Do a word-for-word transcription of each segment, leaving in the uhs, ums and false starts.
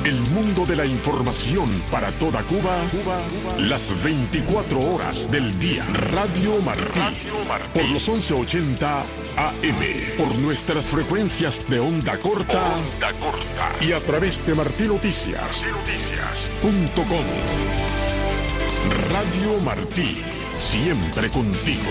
El mundo de la información para toda Cuba, Cuba, Cuba. Las veinticuatro horas del día. Radio Martí. Radio Martí. Por los once ochenta A M. Por nuestras frecuencias de onda corta. Onda corta. Y a través de martinoticias punto com. Radio Martí. Siempre contigo.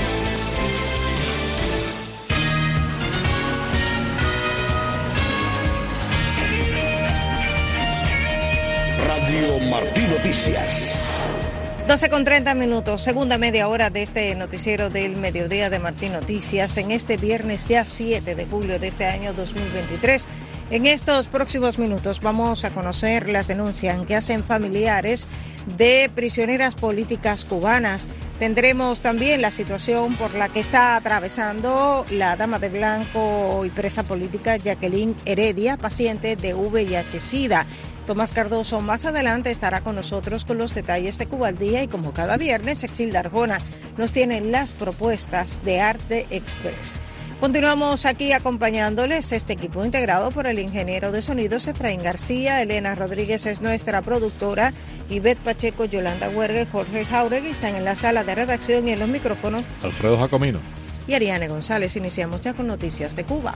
Radio Martí Noticias. doce con treinta minutos, segunda media hora de este noticiero del mediodía de Martí Noticias en este viernes ya siete de julio de este año dos mil veintitrés. En estos próximos minutos vamos a conocer las denuncias que hacen familiares de prisioneras políticas cubanas. Tendremos también la situación por la que está atravesando la dama de blanco y presa política Jacqueline Heredia, paciente de V I H-Sida. Tomás Cardoso más adelante estará con nosotros con los detalles de Cuba al Día y como cada viernes, Exilda Arjona nos tiene las propuestas de Arte Express. Continuamos aquí acompañándoles este equipo integrado por el ingeniero de sonidos Efraín García, Elena Rodríguez es nuestra productora, Ivette Pacheco, Yolanda Huerga, Jorge Jauregui están en la sala de redacción y en los micrófonos Alfredo Jacomino y Ariane González. Iniciamos ya con noticias de Cuba.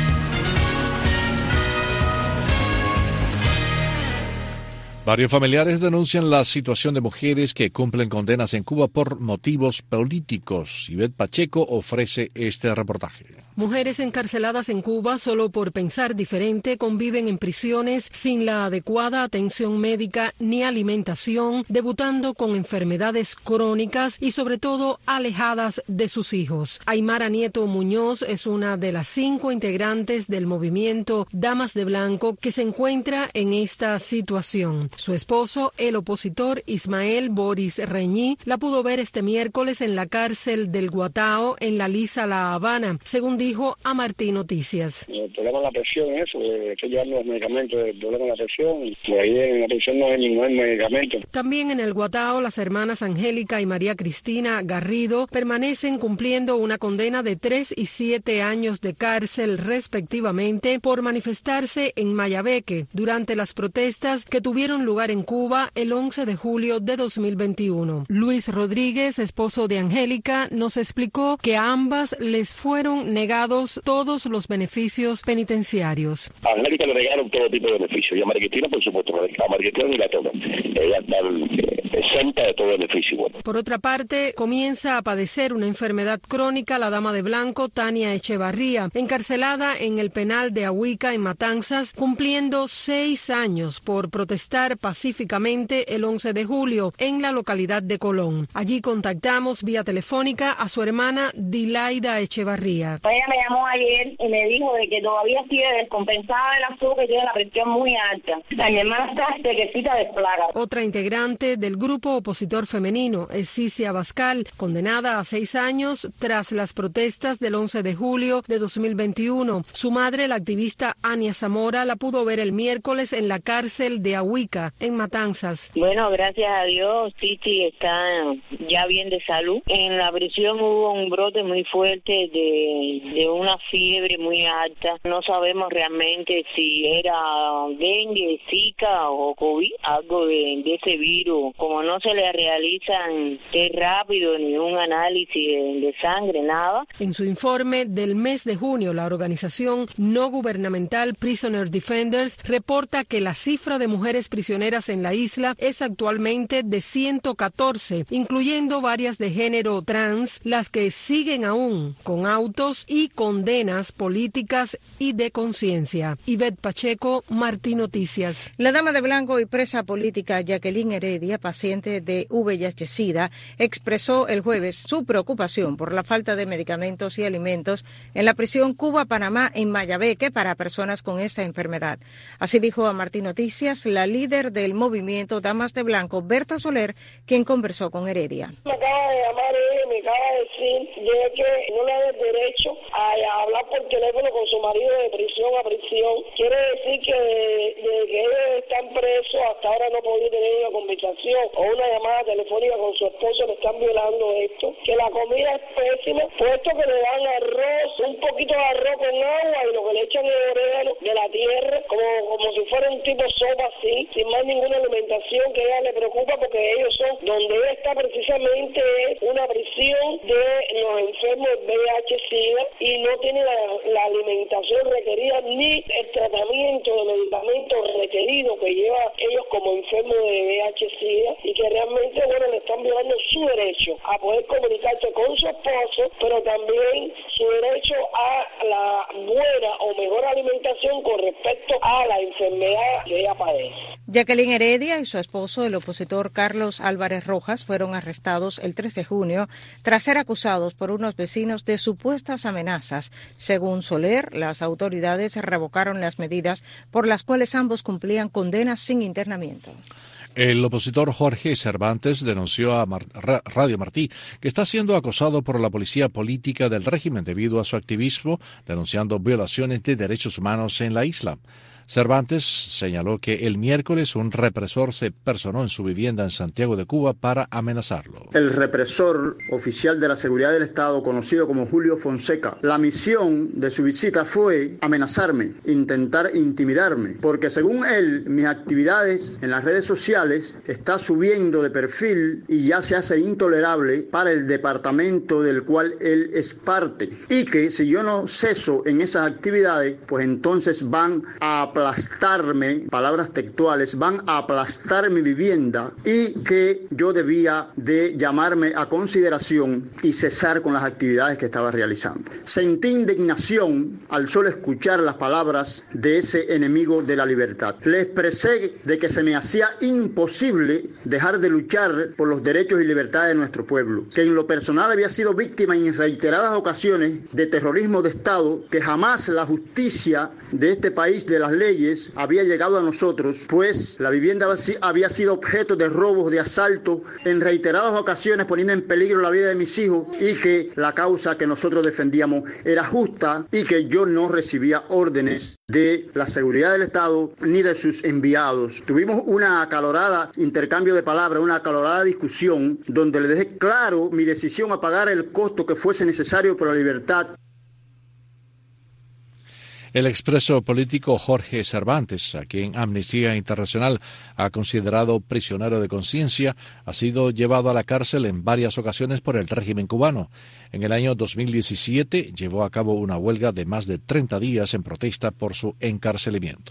Varios familiares denuncian la situación de mujeres que cumplen condenas en Cuba por motivos políticos. Ivette Pacheco ofrece este reportaje. Mujeres encarceladas en Cuba solo por pensar diferente conviven en prisiones sin la adecuada atención médica ni alimentación, debutando con enfermedades crónicas y sobre todo alejadas de sus hijos. Aymara Nieto Muñoz es una de las cinco integrantes del movimiento Damas de Blanco que se encuentra en esta situación. Su esposo, el opositor Ismael Boris Reñí, la pudo ver este miércoles en la cárcel del Guatao en la Lisa La Habana, según dijo a Martí Noticias. El problema de la presión es eso, estoy llevando los medicamentos del problema de la presión y por ahí en la presión no hay ningún medicamento. También en el Guatao, las hermanas Angélica y María Cristina Garrido permanecen cumpliendo una condena de tres y siete años de cárcel respectivamente por manifestarse en Mayabeque durante las protestas que tuvieron lugar en Cuba el once de julio de dos mil veintiuno. Luis Rodríguez, esposo de Angélica, nos explicó que a ambas les fueron negados todos los beneficios penitenciarios. A Angélica le negaron todo tipo de beneficios y a María Cristina, por supuesto, a María Cristina ni la toman. Ella está exenta de todo beneficio. Bueno. Por otra parte, comienza a padecer una enfermedad crónica la dama de blanco Tania Echevarría, encarcelada en el penal de Ahuica en Matanzas, cumpliendo seis años por protestar pacíficamente el once de julio en la localidad de Colón. Allí contactamos vía telefónica a su hermana Dilaida Echevarría. Ella me llamó ayer y me dijo de que todavía sigue descompensada el azúcar y tiene la presión muy alta. La mi hermana está sequecita de plaga. Otra integrante del grupo opositor femenino es Cicia Abascal, condenada a seis años tras las protestas del once de julio de dos mil veintiuno. Su madre, la activista Ania Zamora, la pudo ver el miércoles en la cárcel de Ahuica, en Matanzas. Bueno, gracias a Dios, Titi está ya bien de salud. En la prisión hubo un brote muy fuerte de, de una fiebre muy alta. No sabemos realmente si era dengue, zika o COVID, algo de, de ese virus. Como no se le realizan test rápido ni un análisis de, de sangre, nada. En su informe del mes de junio, la organización no gubernamental Prisoner Defenders reporta que la cifra de mujeres prisioneras en la isla es actualmente de ciento catorce, incluyendo varias de género trans, las que siguen aún con autos y condenas políticas y de conciencia. Ivette Pacheco, Martí Noticias. La dama de blanco y presa política Jacqueline Heredia, paciente de V I H-Sida, expresó el jueves su preocupación por la falta de medicamentos y alimentos en la prisión Cuba-Panamá en Mayabeque para personas con esta enfermedad. Así dijo a Martí Noticias la líder del movimiento Damas de Blanco, Berta Soler, quien conversó con Heredia. Me acaba de llamar ella y me acaba de decir de que no le da el derecho a hablar por teléfono con su marido de prisión a prisión. Quiere decir que desde que ellos están presos hasta ahora no ha podido tener una conversación o una llamada telefónica con su esposo, le están violando esto, que la comida es pésima, puesto que le dan arroz, un poquito de arroz con agua y lo que le echan es orégano de la tierra, como como si fuera un tipo sopa así, sin más ninguna alimentación, que a ella le preocupa porque ellos son, donde ella está precisamente es una prisión de los enfermos de V I H SIDA y no tiene la, la alimentación requerida ni el tratamiento de medicamentos requerido que lleva ellos como enfermos de V I H SIDA, y que realmente, bueno, le están violando su derecho a poder comunicarse con su esposo, pero también su derecho a la buena o mejor alimentación con respecto a la enfermedad que ella padece. Jacqueline Heredia y su esposo, el opositor Carlos Álvarez Rojas, fueron arrestados el tres de junio tras ser acusados por unos vecinos de supuestas amenazas. Según Soler, las autoridades revocaron las medidas por las cuales ambos cumplían condenas sin internamiento. El opositor Jorge Cervantes denunció a Mar- Radio Martí que está siendo acosado por la policía política del régimen debido a su activismo, denunciando violaciones de derechos humanos en la isla. Cervantes señaló que el miércoles un represor se personó en su vivienda en Santiago de Cuba para amenazarlo. El represor oficial de la seguridad del Estado, conocido como Julio Fonseca, la misión de su visita fue amenazarme, intentar intimidarme, porque según él, mis actividades en las redes sociales está subiendo de perfil y ya se hace intolerable para el departamento del cual él es parte, y que si yo no ceso en esas actividades, pues entonces van a aplastarme, palabras textuales, van a aplastar mi vivienda, y que yo debía de llamarme a consideración y cesar con las actividades que estaba realizando. Sentí indignación al solo escuchar las palabras de ese enemigo de la libertad. Le expresé de que se me hacía imposible dejar de luchar por los derechos y libertades de nuestro pueblo, que en lo personal había sido víctima en reiteradas ocasiones de terrorismo de Estado, que jamás la justicia de este país, de las leyes, había llegado a nosotros, pues la vivienda había sido objeto de robos, de asalto, en reiteradas ocasiones poniendo en peligro la vida de mis hijos, y que la causa que nosotros defendíamos era justa y que yo no recibía órdenes de la seguridad del Estado ni de sus enviados. Tuvimos una acalorada intercambio de palabras, una acalorada discusión donde le dejé claro mi decisión a pagar el costo que fuese necesario por la libertad. El expreso político Jorge Cervantes, a quien Amnistía Internacional ha considerado prisionero de conciencia, ha sido llevado a la cárcel en varias ocasiones por el régimen cubano. En el año dos mil diecisiete llevó a cabo una huelga de más de treinta días en protesta por su encarcelamiento.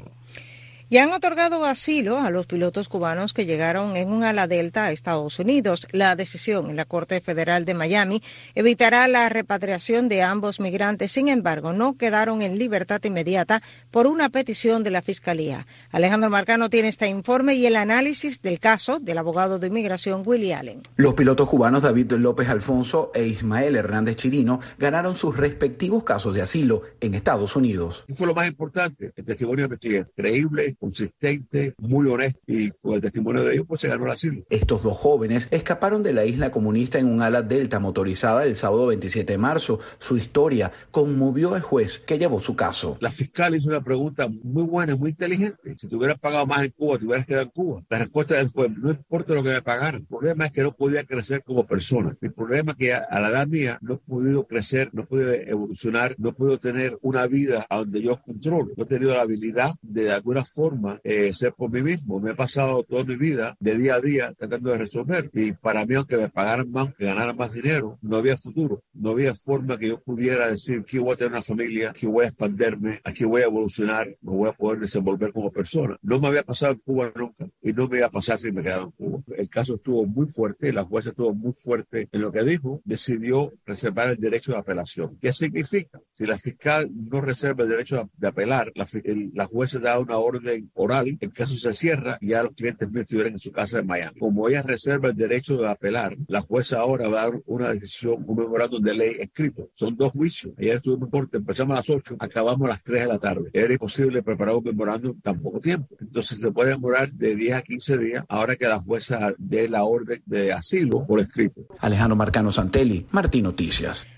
Y han otorgado asilo a los pilotos cubanos que llegaron en un ala delta a Estados Unidos. La decisión en la Corte Federal de Miami evitará la repatriación de ambos migrantes. Sin embargo, no quedaron en libertad inmediata por una petición de la Fiscalía. Alejandro Marcano tiene este informe y el análisis del caso del abogado de inmigración Willy Allen. Los pilotos cubanos David López Alfonso e Ismael Hernández Chirino ganaron sus respectivos casos de asilo en Estados Unidos. ¿Qué fue lo más importante? El testimonio de investigación creíble, consistente, muy honesto, y con el testimonio de ellos pues se ganó el asilo. Estos dos jóvenes escaparon de la isla comunista en un ala delta motorizada el sábado veintisiete de marzo. Su historia conmovió al juez que llevó su caso. La fiscal hizo una pregunta muy buena, muy inteligente. Si te hubieras pagado más en Cuba, te hubieras quedado en Cuba. La respuesta de él fue, no importa lo que me pagaran. El problema es que no podía crecer como persona. El problema es que a, a la edad mía no he podido crecer, no he podido evolucionar, no he podido tener una vida a donde yo controlo. No he tenido la habilidad de, de alguna forma Eh, ser por mí mismo. Me he pasado toda mi vida de día a día tratando de resolver, y para mí, aunque me pagaran más, que ganaran más dinero, no había futuro, no había forma que yo pudiera decir que voy a tener una familia, que voy a expandirme, aquí voy a evolucionar, me voy a poder desenvolver como persona. No me había pasado en Cuba nunca y no me iba a pasar si me quedaba en Cuba. El caso estuvo muy fuerte, la jueza estuvo muy fuerte en lo que dijo, decidió reservar el derecho de apelación. ¿Qué significa? Si la fiscal no reserva el derecho de apelar, la, el, la jueza da una orden oral, el caso se cierra y ya los clientes míos estuvieran en su casa en Miami. Como ella reserva el derecho de apelar, la jueza ahora va a dar una decisión, un memorándum de ley escrito. Son dos juicios. Ayer estuvimos en corte, empezamos a las ocho, acabamos a las tres de la tarde. Era imposible preparar un memorándum en tan poco tiempo. Entonces se puede demorar de diez a quince días ahora que la jueza dé la orden de asilo por escrito. Alejandro Marcano Santelli, Martín Noticias.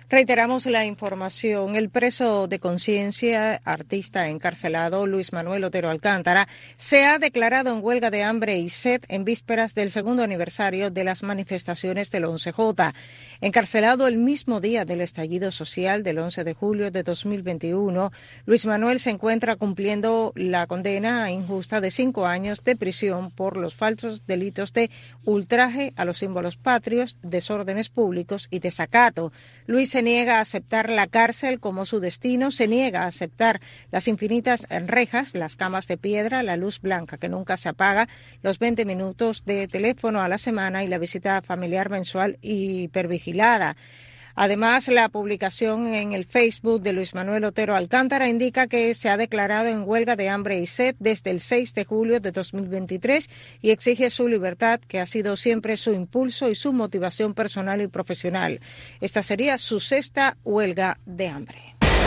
Reiteramos la información. El preso de conciencia, artista encarcelado, Luis Manuel Otero Alcántara, se ha declarado en huelga de hambre y sed en vísperas del segundo aniversario de las manifestaciones del once jota. Encarcelado el mismo día del estallido social del once de julio de dos mil veintiuno, Luis Manuel se encuentra cumpliendo la condena injusta de cinco años de prisión por los falsos delitos de ultraje a los símbolos patrios, desórdenes públicos y desacato. Luis se niega a aceptar la cárcel como su destino, se niega a aceptar las infinitas rejas, las camas de piedra, la luz blanca que nunca se apaga, los veinte minutos de teléfono a la semana y la visita familiar mensual hipervigilada. Además, la publicación en el Facebook de Luis Manuel Otero Alcántara indica que se ha declarado en huelga de hambre y sed desde el seis de julio de dos mil veintitrés y exige su libertad, que ha sido siempre su impulso y su motivación personal y profesional. Esta sería su sexta huelga de hambre.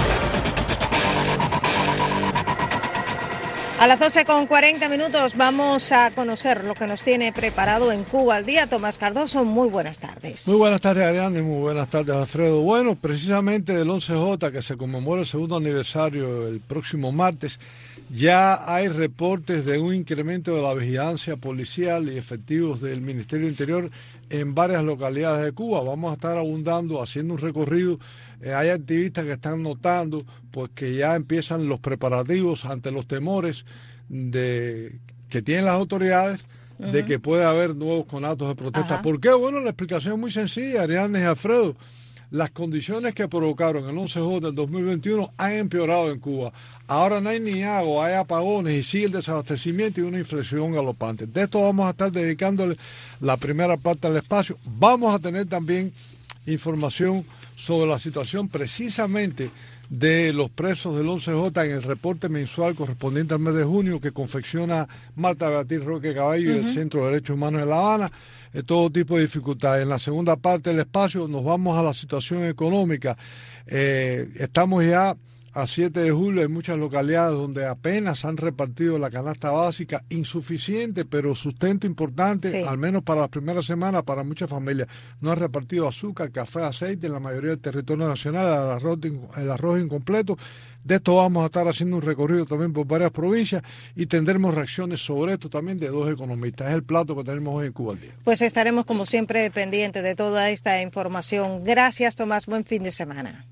A las doce con cuarenta minutos vamos a conocer lo que nos tiene preparado en Cuba al día. Tomás Cardoso, muy buenas tardes. Muy buenas tardes, Ariane, y muy buenas tardes, Alfredo. Bueno, precisamente del once jota, que se conmemora el segundo aniversario el próximo martes, ya hay reportes de un incremento de la vigilancia policial y efectivos del Ministerio del Interior en varias localidades de Cuba. Vamos a estar abundando, haciendo un recorrido. Eh, hay activistas que están notando pues que ya empiezan los preparativos ante los temores de que tienen las autoridades uh-huh. de que puede haber nuevos conatos de protesta. Ajá. ¿Por qué? Bueno, la explicación es muy sencilla, Ariane y Alfredo. Las condiciones que provocaron el once jota del dos mil veintiuno han empeorado en Cuba. Ahora no hay ni agua, hay apagones y sigue el desabastecimiento y una inflación galopante. De esto vamos a estar dedicándole la primera parte del espacio. Vamos a tener también información sobre la situación precisamente de los presos del once jota en el reporte mensual correspondiente al mes de junio que confecciona Marta Beatriz Roque Caballo uh-huh. y el Centro de Derechos Humanos de La Habana. Eh, todo tipo de dificultades. En la segunda parte del espacio nos vamos a la situación económica. Eh, estamos ya a siete de julio, hay muchas localidades donde apenas han repartido la canasta básica, insuficiente, pero sustento importante, sí. al menos para las primeras semanas, para muchas familias. No han repartido azúcar, café, aceite en la mayoría del territorio nacional, el arroz, el arroz incompleto. De esto vamos a estar haciendo un recorrido también por varias provincias y tendremos reacciones sobre esto también de dos economistas. Es el plato que tenemos hoy en Cuba al día. Pues estaremos como siempre pendientes de toda esta información. Gracias, Tomás. Buen fin de semana.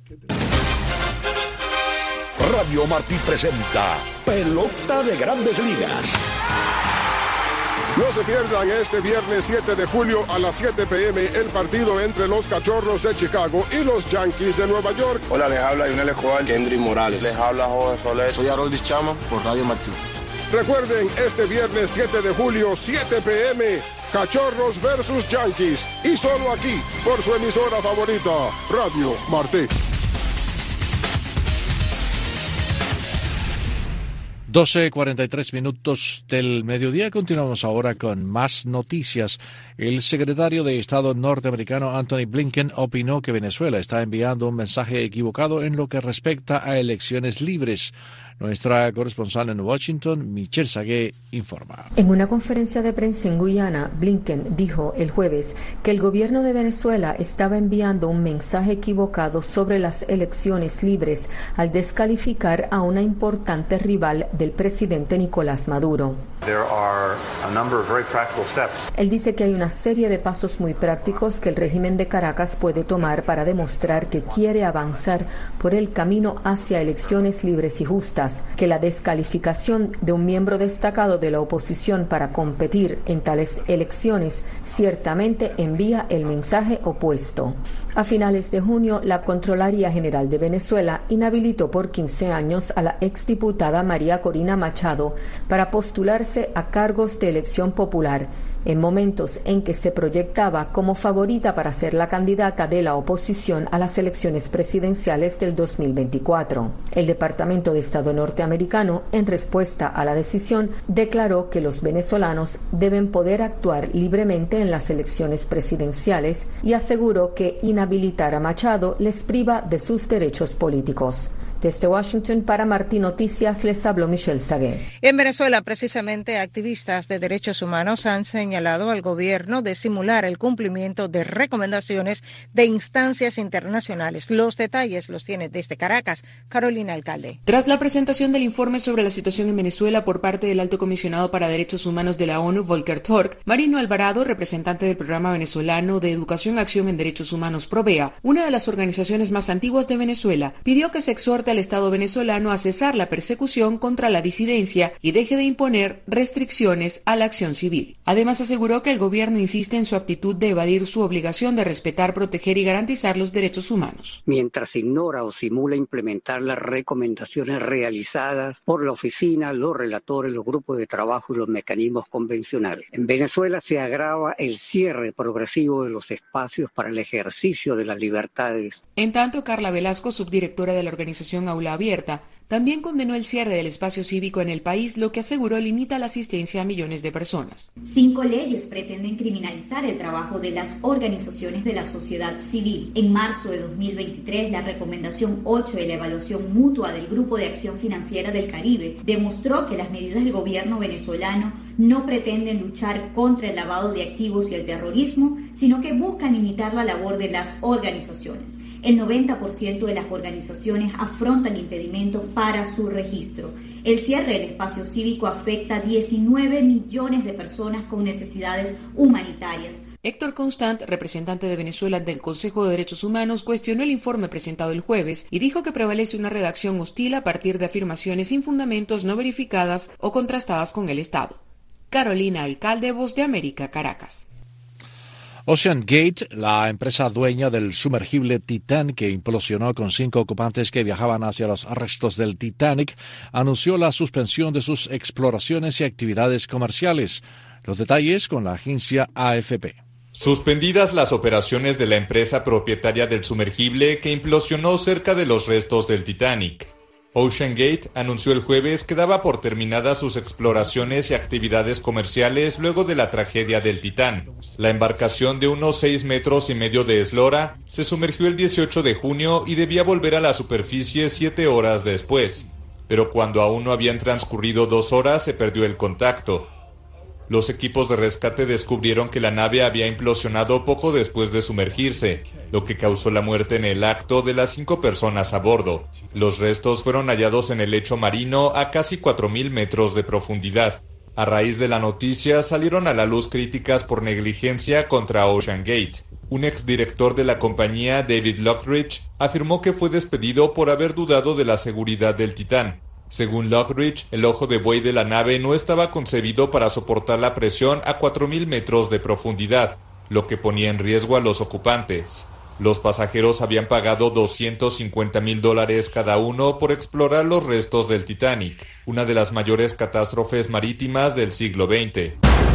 Radio Martí presenta Pelota de Grandes Ligas. No se pierdan este viernes siete de julio a las siete p m el partido entre los Cachorros de Chicago y los Yankees de Nueva York. Hola, les habla Yunel Escobar, Kendry Morales. Les habla Jorge Soler. Soy Haroldis Chama por Radio Martí. Recuerden, este viernes siete de julio, siete p m, Cachorros versus Yankees. Y solo aquí, por su emisora favorita, Radio Martí. doce cuarenta y tres minutos del mediodía. Continuamos ahora con más noticias. El secretario de Estado norteamericano Anthony Blinken opinó que Venezuela está enviando un mensaje equivocado en lo que respecta a elecciones libres. Nuestra corresponsal en Washington, Michelle Sagué, informa. En una conferencia de prensa en Guyana, Blinken dijo el jueves que el gobierno de Venezuela estaba enviando un mensaje equivocado sobre las elecciones libres al descalificar a una importante rival del presidente Nicolás Maduro. Él dice que hay una serie de pasos muy prácticos que el régimen de Caracas puede tomar para demostrar que quiere avanzar por el camino hacia elecciones libres y justas, que la descalificación de un miembro destacado de la oposición para competir en tales elecciones ciertamente envía el mensaje opuesto. A finales de junio, la Contraloría General de Venezuela inhabilitó por quince años a la exdiputada María Corina Machado para postularse a cargos de elección popular, en momentos en que se proyectaba como favorita para ser la candidata de la oposición a las elecciones presidenciales del dos mil veinticuatro. El Departamento de Estado norteamericano, en respuesta a la decisión, declaró que los venezolanos deben poder actuar libremente en las elecciones presidenciales y aseguró que inhabilitar a Machado les priva de sus derechos políticos. Desde Washington para Martí Noticias les habló Michelle Sagué. En Venezuela, precisamente, activistas de derechos humanos han señalado al gobierno de simular el cumplimiento de recomendaciones de instancias internacionales. Los detalles los tiene desde Caracas Carolina Alcalde. Tras la presentación del informe sobre la situación en Venezuela por parte del Alto Comisionado para Derechos Humanos de la ONU, Volker Turk, Marino Alvarado, representante del Programa Venezolano de Educación y Acción en Derechos Humanos PROVEA, una de las organizaciones más antiguas de Venezuela, pidió que se exhorte al Estado venezolano a cesar la persecución contra la disidencia y deje de imponer restricciones a la acción civil. Además, aseguró que el gobierno insiste en su actitud de evadir su obligación de respetar, proteger y garantizar los derechos humanos. Mientras ignora o simula implementar las recomendaciones realizadas por la oficina, los relatores, los grupos de trabajo y los mecanismos convencionales. En Venezuela se agrava el cierre progresivo de los espacios para el ejercicio de las libertades. En tanto, Carla Velasco, subdirectora de la organización Aula Abierta, también condenó el cierre del espacio cívico en el país, lo que aseguró limita la asistencia a millones de personas. Cinco leyes pretenden criminalizar el trabajo de las organizaciones de la sociedad civil. En marzo de dos mil veintitrés, la recomendación ocho de la evaluación mutua del Grupo de Acción Financiera del Caribe demostró que las medidas del gobierno venezolano no pretenden luchar contra el lavado de activos y el terrorismo, sino que buscan limitar la labor de las organizaciones. El noventa por ciento de las organizaciones afrontan impedimentos para su registro. El cierre del espacio cívico afecta a diecinueve millones de personas con necesidades humanitarias. Héctor Constant, representante de Venezuela ante el Consejo de Derechos Humanos, cuestionó el informe presentado el jueves y dijo que prevalece una redacción hostil a partir de afirmaciones sin fundamentos, no verificadas o contrastadas con el Estado. Carolina Alcalde, Voz de América, Caracas. Ocean Gate, la empresa dueña del sumergible Titán que implosionó con cinco ocupantes que viajaban hacia los restos del Titanic, anunció la suspensión de sus exploraciones y actividades comerciales. Los detalles con la agencia A F P. Suspendidas las operaciones de la empresa propietaria del sumergible que implosionó cerca de los restos del Titanic. Ocean Gate anunció el jueves que daba por terminadas sus exploraciones y actividades comerciales luego de la tragedia del Titán. La embarcación de unos seis metros y medio de eslora se sumergió el dieciocho de junio y debía volver a la superficie siete horas después. Pero cuando aún no habían transcurrido dos horas se perdió el contacto. Los equipos de rescate descubrieron que la nave había implosionado poco después de sumergirse, lo que causó la muerte en el acto de las cinco personas a bordo. Los restos fueron hallados en el lecho marino a casi cuatro mil metros de profundidad. A raíz de la noticia salieron a la luz críticas por negligencia contra Ocean Gate. Un exdirector de la compañía, David Lockridge, afirmó que fue despedido por haber dudado de la seguridad del Titán. Según Lockridge, el ojo de buey de la nave no estaba concebido para soportar la presión a cuatro mil metros de profundidad, lo que ponía en riesgo a los ocupantes. Los pasajeros habían pagado doscientos cincuenta mil dólares cada uno por explorar los restos del Titanic, una de las mayores catástrofes marítimas del siglo veinte.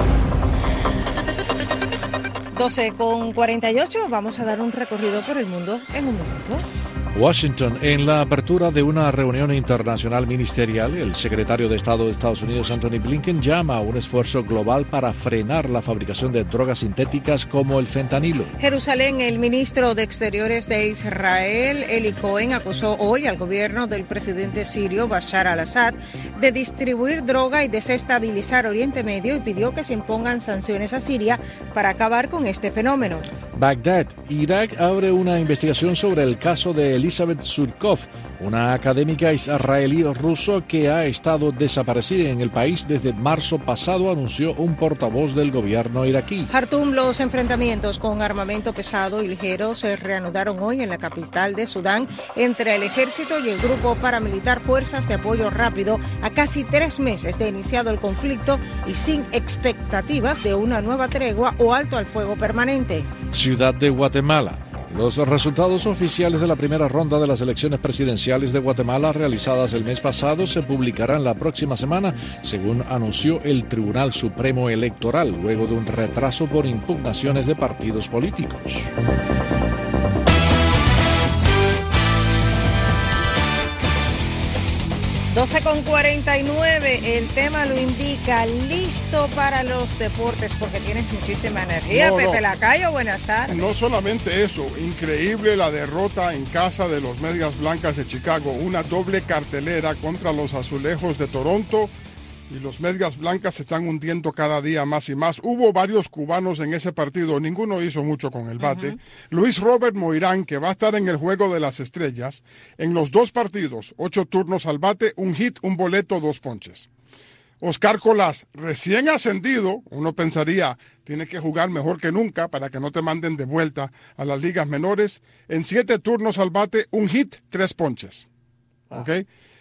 doce con cuarenta y ocho, vamos a dar un recorrido por el mundo en un momento. Washington. En la apertura de una reunión internacional ministerial, el secretario de Estado de Estados Unidos, Anthony Blinken, llama a un esfuerzo global para frenar la fabricación de drogas sintéticas como el fentanilo. Jerusalén, el ministro de Exteriores de Israel, Eli Cohen, acusó hoy al gobierno del presidente sirio Bashar al-Assad de distribuir droga y desestabilizar Oriente Medio y pidió que se impongan sanciones a Siria para acabar con este fenómeno. Bagdad, Irak abre una investigación sobre el caso de Elizabeth Surkov, una académica israelí-ruso que ha estado desaparecida en el país desde marzo pasado, anunció un portavoz del gobierno iraquí. Jartum, los enfrentamientos con armamento pesado y ligero se reanudaron hoy en la capital de Sudán entre el ejército y el grupo paramilitar Fuerzas de Apoyo Rápido a casi tres meses de iniciado el conflicto y sin expectativas de una nueva tregua o alto al fuego permanente. Ciudad de Guatemala. Los resultados oficiales de la primera ronda de las elecciones presidenciales de Guatemala realizadas el mes pasado se publicarán la próxima semana, según anunció el Tribunal Supremo Electoral, luego de un retraso por impugnaciones de partidos políticos. doce con cuarenta y nueve, el tema lo indica, listo para los deportes porque tienes muchísima energía. No, Pepe no. Lacayo, buenas tardes. No solamente eso, increíble la derrota en casa de los Medias Blancas de Chicago, una doble cartelera contra los Azulejos de Toronto y los Medias Blancas se están hundiendo cada día más y más. Hubo varios cubanos en ese partido, ninguno hizo mucho con el bate. Uh-huh. Luis Robert Moirán, que va a estar en el Juego de las Estrellas, en los dos partidos, ocho turnos al bate, un hit, un boleto, dos ponches. Oscar Colás, recién ascendido, uno pensaría, tiene que jugar mejor que nunca para que no te manden de vuelta a las ligas menores. En siete turnos al bate, un hit, tres ponches. Ah. ¿Ok?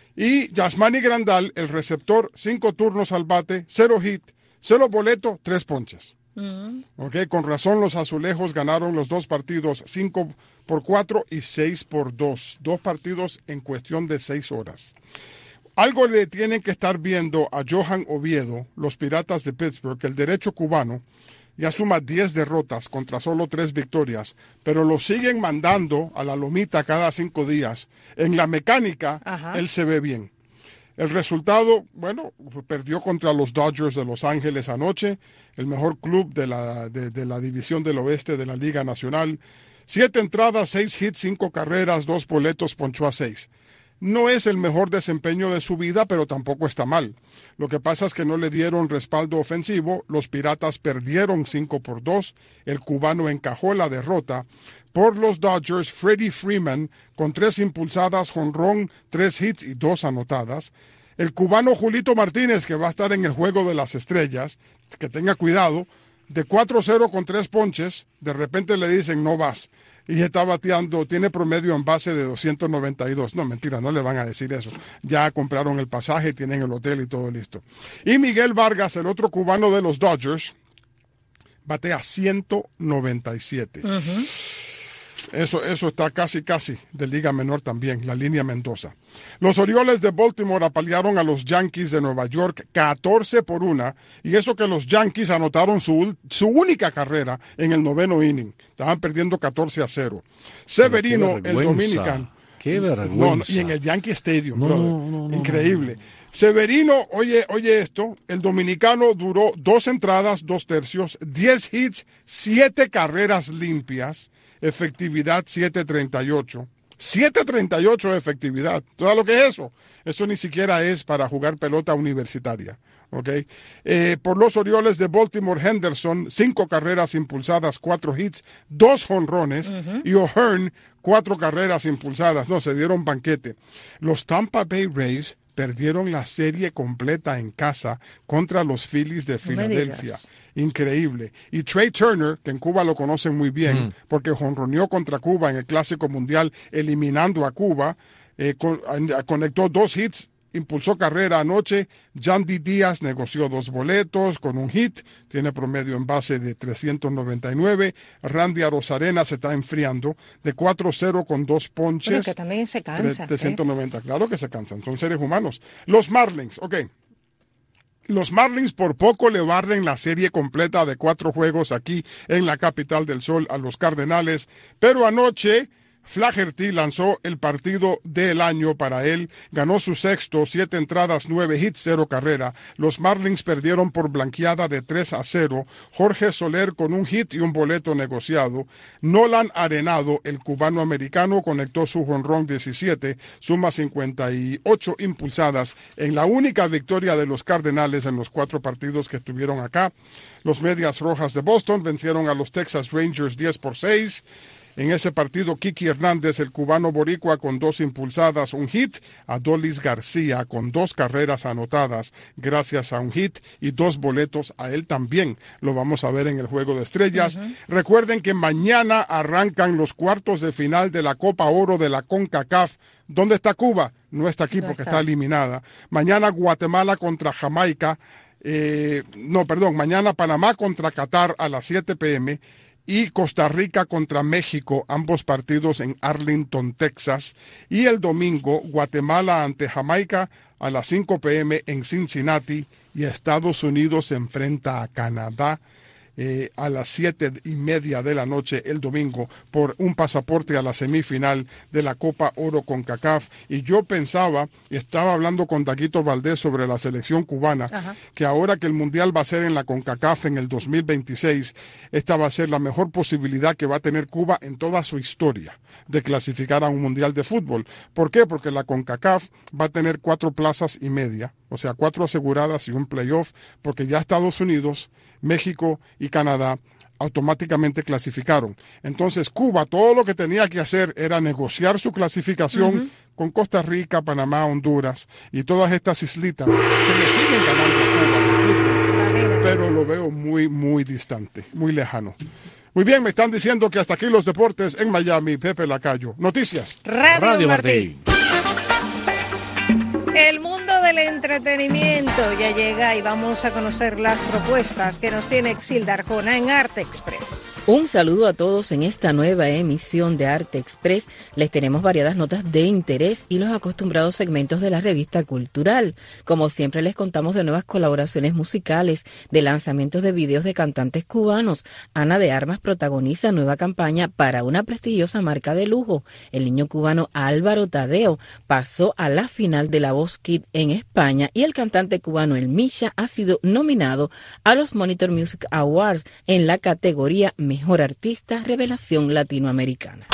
Y Yasmani Grandal, el receptor, cinco turnos al bate, cero hit, cero boleto, tres ponches. Mm. Okay, con razón los Azulejos ganaron los dos partidos, cinco por cuatro y seis por dos. Dos partidos en cuestión de seis horas. Algo le tienen que estar viendo a Johan Oviedo, los Piratas de Pittsburgh, que el derecho cubano ya suma diez derrotas contra solo tres victorias, pero lo siguen mandando a la lomita cada cinco días. En la mecánica, Ajá. él se ve bien. El resultado, bueno, perdió contra los Dodgers de Los Ángeles anoche, el mejor club de la, de, de la división del oeste de la Liga Nacional. Siete entradas, seis hits, cinco carreras, dos boletos, ponchó a seis. No es el mejor desempeño de su vida, pero tampoco está mal. Lo que pasa es que no le dieron respaldo ofensivo, los Piratas perdieron cinco por dos, el cubano encajó la derrota. Por los Dodgers, Freddie Freeman, con tres impulsadas, jonrón, tres hits y dos anotadas. El cubano Julito Martínez, que va a estar en el Juego de las Estrellas, que tenga cuidado, de cuatro cero con tres ponches, de repente le dicen no vas. Y está bateando, tiene promedio en base de doscientos noventa y dos. No, mentira, no le van a decir eso. Ya compraron el pasaje, tienen el hotel y todo listo. Y Miguel Vargas, el otro cubano de los Dodgers, batea ciento noventa y siete. Uh-huh. Eso, eso está casi, casi de Liga Menor también, la línea Mendoza. Los Orioles de Baltimore apalearon a los Yankees de Nueva York catorce por una, y eso que los Yankees anotaron su, su única carrera en el noveno inning. Estaban perdiendo catorce a cero. Severino, el dominicano. Qué vergüenza. No, no, y en el Yankee Stadium, no, brother. No, no, Increíble. No, no. Severino, oye, oye esto, el dominicano duró dos entradas, dos tercios, diez hits, siete carreras limpias, efectividad siete treinta y ocho. siete treinta y ocho de efectividad. ¿Sabes lo que es eso? Eso ni siquiera es para jugar pelota universitaria. ¿Okay? Eh, por los Orioles de Baltimore, Henderson, cinco carreras impulsadas, cuatro hits, dos jonrones. Uh-huh. Y O'Hearn, cuatro carreras impulsadas. No, se dieron banquete. Los Tampa Bay Rays perdieron la serie completa en casa contra los Phillies de Filadelfia. Increíble. Y Trey Turner, que en Cuba lo conocen muy bien, mm. porque jonroneó contra Cuba en el Clásico Mundial, eliminando a Cuba, eh, con, a, conectó dos hits, impulsó carrera anoche. Yandy Díaz negoció dos boletos con un hit, tiene promedio en base de trescientos noventa y nueve. Randy Arozarena se está enfriando de cuatro cero con dos ponches. Pero que también se cansa. trescientos noventa, ¿eh? Claro que se cansan, son seres humanos. Los Marlins, ok. Los Marlins por poco le barren la serie completa de cuatro juegos aquí en la capital del sol a los Cardenales, pero anoche Flaherty lanzó el partido del año para él, ganó su sexto, siete entradas, nueve hits, cero carrera. Los Marlins perdieron por blanqueada de tres a cero. Jorge Soler con un hit y un boleto negociado. Nolan Arenado, el cubano-americano, conectó su jonrón diecisiete, suma cincuenta y ocho impulsadas en la única victoria de los Cardenales en los cuatro partidos que estuvieron acá. Los Medias Rojas de Boston vencieron a los Texas Rangers diez por seis. En ese partido, Kiki Hernández, el cubano boricua, con dos impulsadas, un hit. Adolis García, con dos carreras anotadas, gracias a un hit y dos boletos a él también. Lo vamos a ver en el Juego de Estrellas. Uh-huh. Recuerden que mañana arrancan los cuartos de final de la Copa Oro de la CONCACAF. ¿Dónde está Cuba? No está aquí no porque está. está eliminada. Mañana Guatemala contra Jamaica. Eh, no, perdón, mañana Panamá contra Qatar a las siete pe eme. Y Costa Rica contra México, ambos partidos en Arlington, Texas. Y el domingo, Guatemala ante Jamaica a las cinco pe eme en Cincinnati. Y Estados Unidos se enfrenta a Canadá eh, a las siete y media de la noche el domingo por un pasaporte a la semifinal de la Copa Oro CONCACAF. Y yo pensaba, y estaba hablando con Daguito Valdés sobre la selección cubana, Ajá. que ahora que el Mundial va a ser en la CONCACAF en el dos mil veintiséis, esta va a ser la mejor posibilidad que va a tener Cuba en toda su historia de clasificar a un Mundial de fútbol. ¿Por qué? Porque la CONCACAF va a tener cuatro plazas y media, o sea, cuatro aseguradas y un playoff, porque ya Estados Unidos, México y Canadá automáticamente clasificaron. Entonces Cuba todo lo que tenía que hacer era negociar su clasificación uh-huh. con Costa Rica, Panamá, Honduras y todas estas islitas que le siguen ganando a Cuba en el fútbol, pero lo veo muy, muy distante, muy lejano. Muy bien, me están diciendo que hasta aquí los deportes en Miami. Pepe Lacayo. Noticias. Radio, Radio Martí. Martí. El mundo del entretenimiento ya llega y vamos a conocer las propuestas que nos tiene Exilda Arjona en Arte Express. Un saludo a todos en esta nueva emisión de Arte Express. Les tenemos variadas notas de interés y los acostumbrados segmentos de la revista cultural. Como siempre les contamos de nuevas colaboraciones musicales, de lanzamientos de videos de cantantes cubanos. Ana de Armas protagoniza nueva campaña para una prestigiosa marca de lujo. El niño cubano Álvaro Tadeo pasó a la final de la Voz Kid en España y el cantante cubano El Misha ha sido nominado a los Monitor Music Awards en la categoría Mejor Artista Revelación Latinoamericana.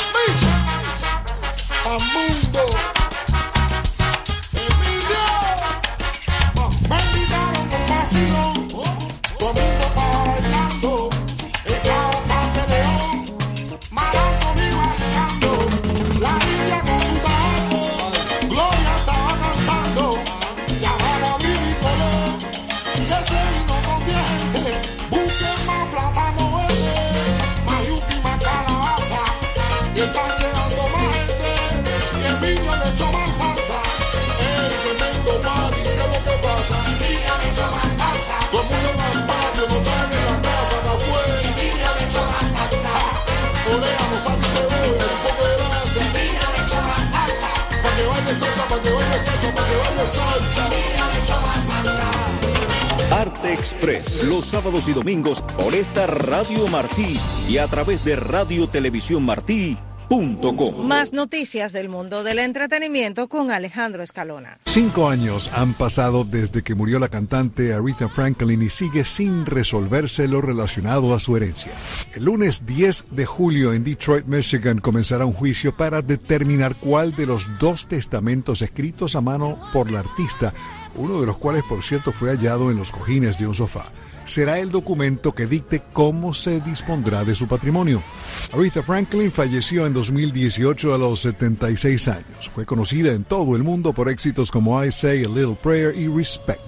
Arte Express, los sábados y domingos por esta Radio Martí y a través de radio televisión martí punto com. Más noticias del mundo del entretenimiento con Alejandro Escalona. Cinco años han pasado desde que murió la cantante Aretha Franklin y sigue sin resolverse lo relacionado a su herencia. El lunes diez de julio en Detroit, Michigan, comenzará un juicio para determinar cuál de los dos testamentos escritos a mano por la artista, uno de los cuales, por cierto, fue hallado en los cojines de un sofá, será el documento que dicte cómo se dispondrá de su patrimonio. Aretha Franklin falleció en dos mil dieciocho a los setenta y seis años. Fue conocida en todo el mundo por éxitos como I Say a Little Prayer y Respect.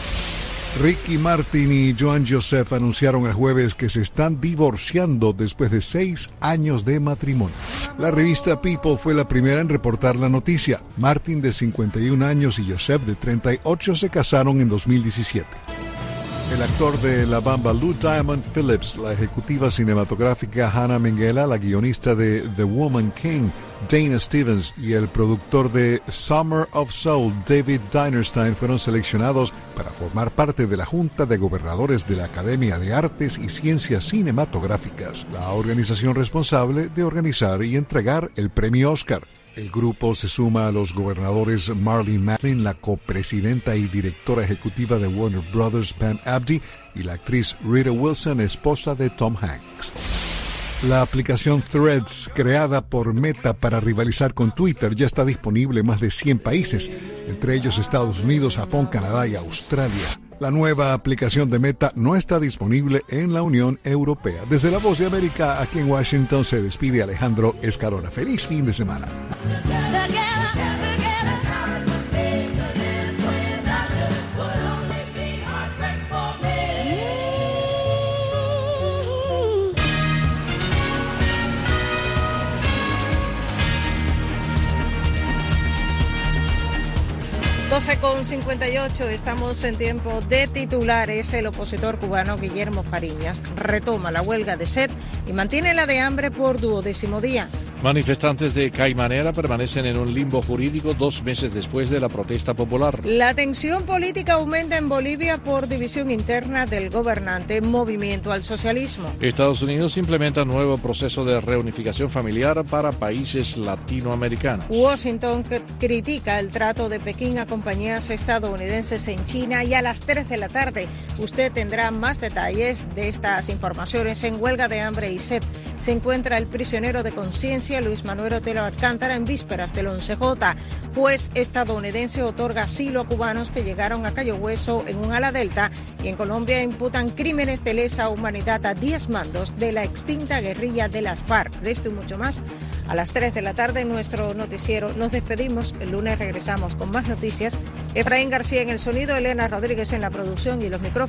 Ricky Martin y Joan Joseph anunciaron el jueves que se están divorciando después de seis años de matrimonio. La revista People fue la primera en reportar la noticia. Martin, de cincuenta y un años, y Joseph, de treinta y ocho, se casaron en dos mil diecisiete. El actor de La Bamba, Lou Diamond Phillips, la ejecutiva cinematográfica Hannah Minghella, la guionista de The Woman King, Dana Stevens, y el productor de Summer of Soul, David Dinerstein, fueron seleccionados para formar parte de la Junta de Gobernadores de la Academia de Artes y Ciencias Cinematográficas, la organización responsable de organizar y entregar el premio Oscar. El grupo se suma a los gobernadores Marlene Matlin, la copresidenta y directora ejecutiva de Warner Brothers, Pam Abdy, y la actriz Rita Wilson, esposa de Tom Hanks. La aplicación Threads, creada por Meta para rivalizar con Twitter, ya está disponible en más de cien países, entre ellos Estados Unidos, Japón, Canadá y Australia. La nueva aplicación de Meta no está disponible en la Unión Europea. Desde La Voz de América, aquí en Washington, se despide Alejandro Escalona. ¡Feliz fin de semana! doce con cincuenta y ocho, estamos en tiempo de titulares. El opositor cubano Guillermo Fariñas retoma la huelga de sed y mantiene la de hambre por duodécimo día. Manifestantes de Caimanera permanecen en un limbo jurídico dos meses después de la protesta popular. La tensión política aumenta en Bolivia por división interna del gobernante Movimiento al Socialismo. Estados Unidos implementa nuevo proceso de reunificación familiar para países latinoamericanos. Washington critica el trato de Pekín a compañías estadounidenses en China y a las tres de la tarde usted tendrá más detalles de estas informaciones. En huelga de hambre y sed se encuentra el prisionero de conciencia Luis Manuel Otero Alcántara en vísperas del once J. Juez estadounidense otorga asilo a cubanos que llegaron a Cayo Hueso en un ala delta, y en Colombia imputan crímenes de lesa humanidad a diez mandos de la extinta guerrilla de las FARC. De esto y mucho más a las tres de la tarde en nuestro noticiero. Nos despedimos. El lunes regresamos con más noticias. Efraín García en el sonido, Elena Rodríguez en la producción y los micrófonos.